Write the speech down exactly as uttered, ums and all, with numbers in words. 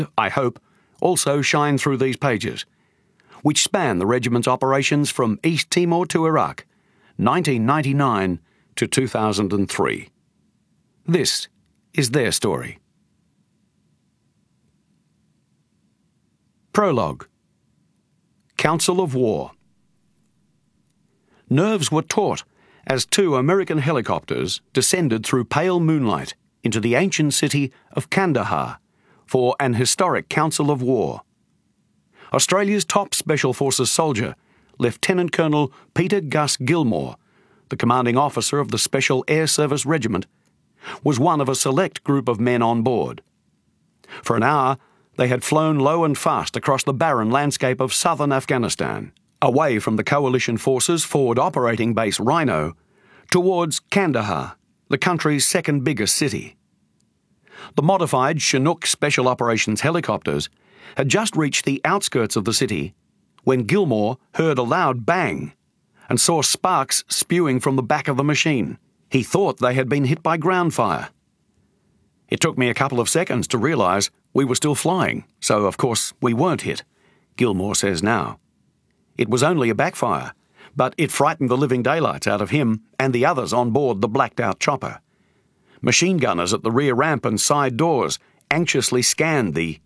I hope, also shine through these pages, which span the regiment's operations from East Timor to Iraq, nineteen ninety-nine to two thousand three. This is their story. Prologue. Council of War. Nerves were taut as two American helicopters descended through pale moonlight into the ancient city of Kandahar for an historic council of war. Australia's top Special Forces soldier, Lieutenant Colonel Peter Gus Gilmore, the commanding officer of the Special Air Service Regiment, was one of a select group of men on board. For an hour, they had flown low and fast across the barren landscape of southern Afghanistan, away from the coalition forces' forward operating base Rhino, towards Kandahar, the country's second biggest city. The modified Chinook Special Operations helicopters had just reached the outskirts of the city when Gilmore heard a loud bang and saw sparks spewing from the back of the machine. He thought they had been hit by ground fire. It took me a couple of seconds to realise we were still flying, so of course we weren't hit, Gilmore says now. It was only a backfire, but it frightened the living daylights out of him and the others on board the blacked-out chopper. Machine gunners at the rear ramp and side doors anxiously scanned the